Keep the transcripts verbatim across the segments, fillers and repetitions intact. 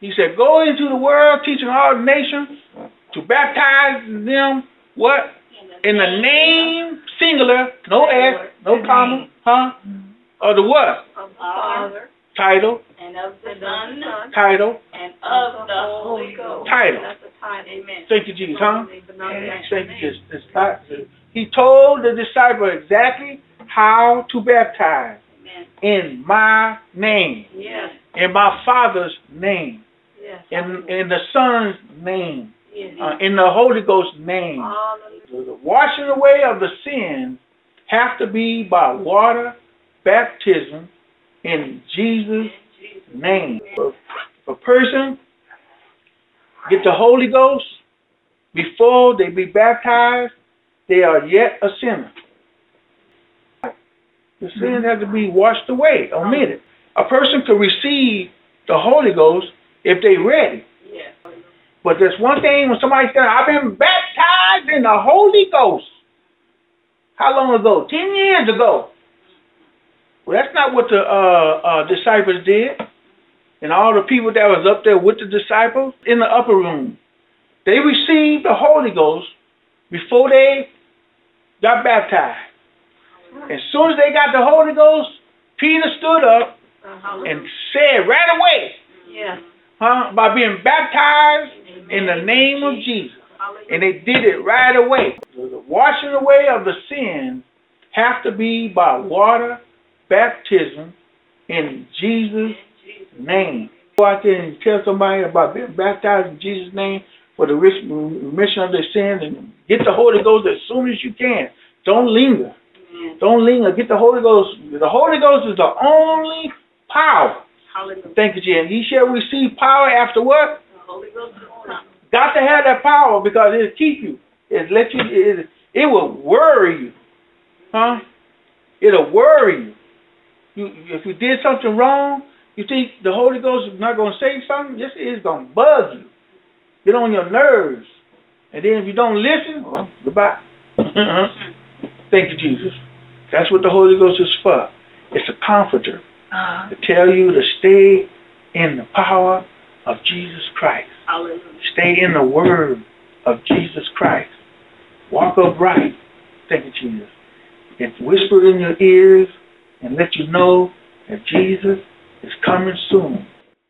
He said, go into the world, teaching all the nations, to baptize them, what? In the name, singular, no S, no comma, huh? Of the what? Of the Father. Title. And of the Son. Title. And of the Holy Ghost. Title. That's the title. Amen. Thank you, Jesus, huh? Thank you, Jesus. He told the disciple exactly how to baptize. Amen. In my name. Yes. In my Father's name. Yes. In, in the Son's name. Yes. Uh, in the Holy Ghost's name. Hallelujah. The washing away of the sins have to be by water baptism in Jesus' name. If a person get the Holy Ghost before they be baptized, they are yet a sinner. The sins have to be washed away, omitted. A person can receive the Holy Ghost if they're ready. Yes. But there's one thing when somebody says, I've been baptized in the Holy Ghost. How long ago? Ten years ago. Well, that's not what the uh, uh, disciples did. And all the people that was up there with the disciples in the upper room, they received the Holy Ghost before they got baptized. As soon as they got the Holy Ghost, Peter stood up and said right away, yes. huh, by being baptized in the name of Jesus. And they did it right away. The washing away of the sins have to be by water baptism in Jesus' name. Go out there and tell somebody about being baptized in Jesus' name for the remission of their sins, and get the Holy Ghost as soon as you can. Don't linger. Don't linger. Get the Holy Ghost. The Holy Ghost is the only power. Hallelujah. Thank you, Jesus. He shall receive power after what? The Holy Ghost is on. Got to have that power because it'll keep you. It'll let you. It, it will worry you, huh? It'll worry you. You, if you did something wrong, you think the Holy Ghost is not going to say something? Yes, it is going to bug you, get on your nerves, and then if you don't listen, well, goodbye. Thank you, Jesus. That's what the Holy Ghost is for. It's a comforter uh-huh. to tell you to stay in the power of Jesus Christ. Hallelujah. Stay in the word of Jesus Christ. Walk upright. Thank you, Jesus. It whisper in your ears and let you know that Jesus is coming soon.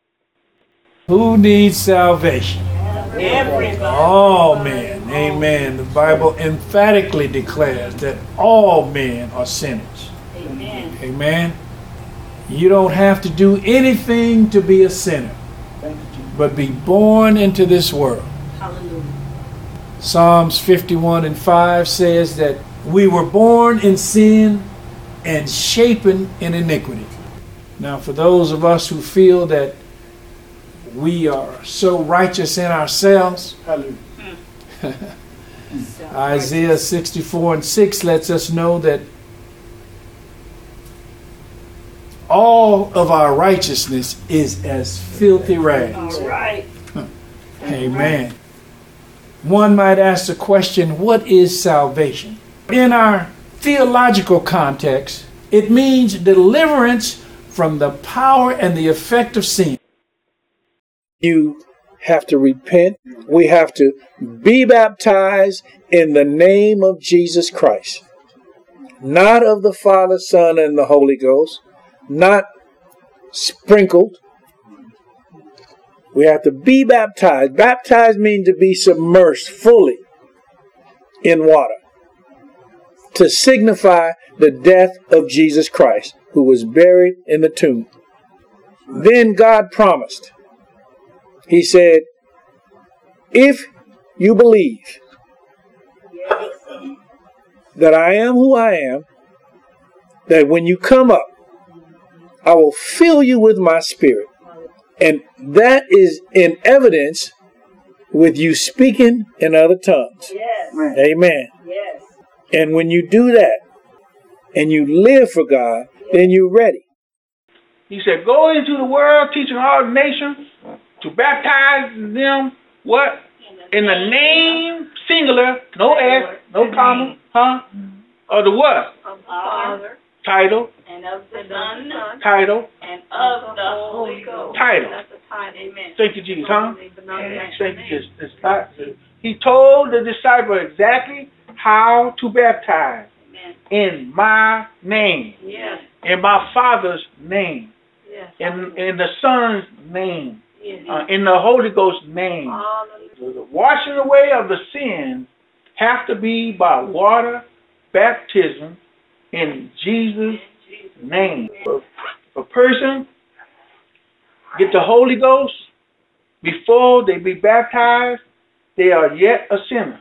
Who needs salvation? Everybody. All men. Amen. The Bible emphatically declares that all men are sinners. Amen. Amen. You don't have to do anything to be a sinner, but be born into this world. Hallelujah. Psalms fifty-one and five says that we were born in sin and shapen in iniquity. Now, for those of us who feel that we are so righteous in ourselves, Isaiah sixty-four and six lets us know that all of our righteousness is as filthy rags. All right. Amen. One might ask the question, what is salvation? In our theological context, it means deliverance from the power and the effect of sin. You have to repent. We have to be baptized in the name of Jesus Christ. Not of the Father, Son, and the Holy Ghost. Not sprinkled. We have to be baptized. Baptized means to be submerged fully in water, to signify the death of Jesus Christ, who was buried in the tomb. Then God promised. He said, if you believe that I am who I am, that when you come up, I will fill you with my spirit. And that is in evidence with you speaking in other tongues. Yes. Amen. Yes. And when you do that and you live for God, then you're ready. He said, go into the world, teaching all the nations, to baptize them, what? In the name, singular, no S, no comma, huh? Of the what? Of the Father. title, and of the Son, title, and of the Holy Ghost. title. Amen. Thank you, Jesus, huh? Thank you, Jesus. It's not- He told the disciple exactly how to baptize. Amen. In my name, Yes. in my Father's name, Yes. in in the Son's name, Yes. uh, in the Holy Ghost's name. Hallelujah. The washing away of the sins have to be by water baptism in Jesus' name. If a person get the Holy Ghost before they be baptized, they are yet a sinner.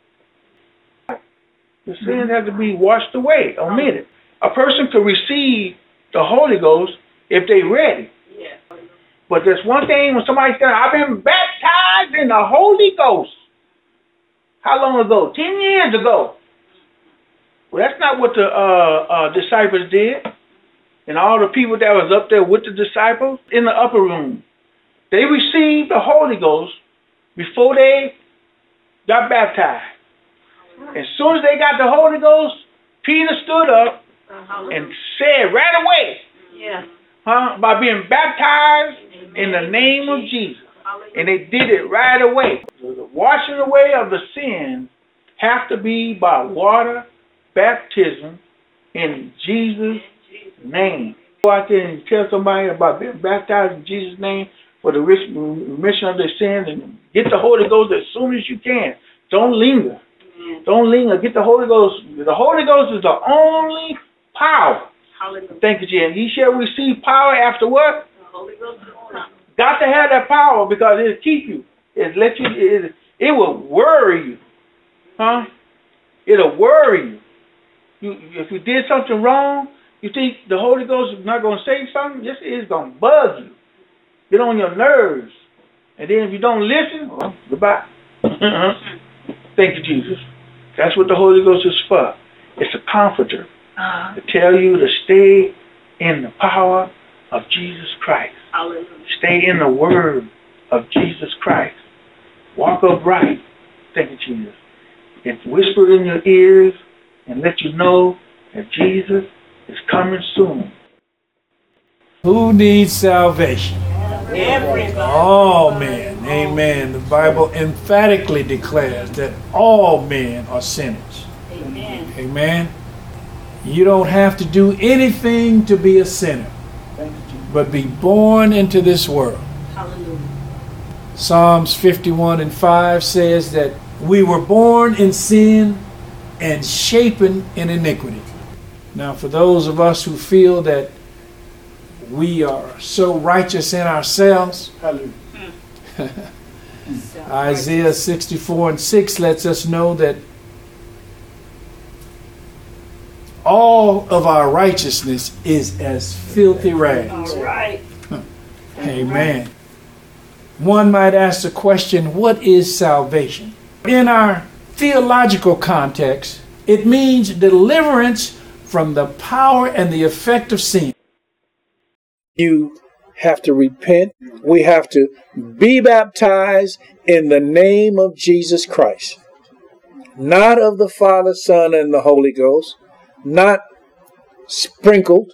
The sins have to be washed away, omitted. A person could receive the Holy Ghost if they ready. Yes. But there's one thing when somebody says, I've been baptized in the Holy Ghost. How long ago? Ten years ago. Well, that's not what the uh, uh, disciples did. And all the people that was up there with the disciples in the upper room, they received the Holy Ghost before they got baptized. As soon as they got the Holy Ghost, Peter stood up and said right away, Yes. huh, by being baptized in the name of Jesus. And they did it right away. The washing away of the sins have to be by water baptism in Jesus' name. Go out there and tell somebody about being baptized in Jesus' name for the remission of their sins and get the Holy Ghost as soon as you can. Don't linger. Don't linger. Get the Holy Ghost. The Holy Ghost is the only power. Hallelujah. Thank you, Jesus. He shall receive power after what? The Holy Ghost is come. Got to have that power because it'll keep you. It'll let you. It, it will worry you, huh? It'll worry you. You, if you did something wrong, you think the Holy Ghost is not going to say something? Yes, it is going to bug you, get on your nerves, and then if you don't listen, well, goodbye. Thank you, Jesus. That's what the Holy Ghost is for. It's a comforter Uh-huh. to tell you to stay in the power of Jesus Christ. Hallelujah. Stay in the word of Jesus Christ. Walk upright. Thank you, Jesus. It's whispered in your ears and let you know that Jesus is coming soon. Who needs salvation? Everybody. All men. Amen. The Bible emphatically declares that all men are sinners. Amen. Amen. You don't have to do anything to be a sinner, Thank you, Jesus. but be born into this world. Hallelujah. Psalms fifty-one and five says that we were born in sin and shapen in iniquity. Now, for those of us who feel that we are so righteous in ourselves, Hallelujah. Isaiah sixty-four and six lets us know that all of our righteousness is as filthy rags. All right. Amen. One might ask the question, what is salvation? In our theological context, it means deliverance from the power and the effect of sin. You have to repent. We have to be baptized in the name of Jesus Christ. Not of the Father, Son, and the Holy Ghost. Not sprinkled.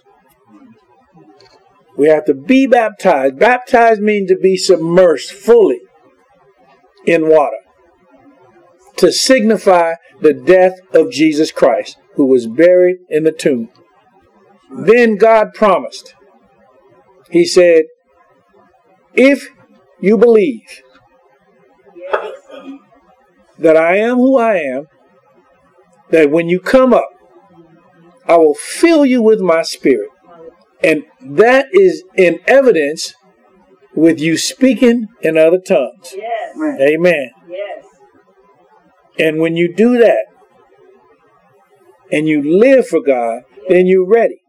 We have to be baptized. Baptized means to be submerged fully in water, to signify the death of Jesus Christ, who was buried in the tomb. Then God promised. He said, if you believe that I am who I am, that when you come up, I will fill you with my spirit. And that is in evidence with you speaking in other tongues. Yes. Amen. Yes. And when you do that and you live for God, then you're ready.